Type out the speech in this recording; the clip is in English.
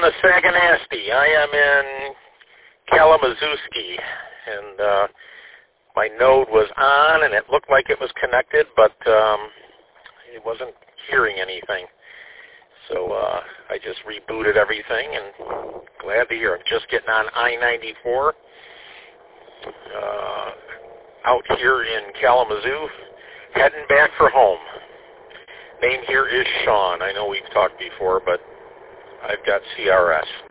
in the Saganasty. I am in Kalamazooski, and my node was on, and it looked like it was connected, but it wasn't hearing anything. So I just rebooted everything, and glad to hear. I'm just getting on I-94 out here in Kalamazoo, heading back for home. Name here is Sean. I know we've talked before, but I've got CRS.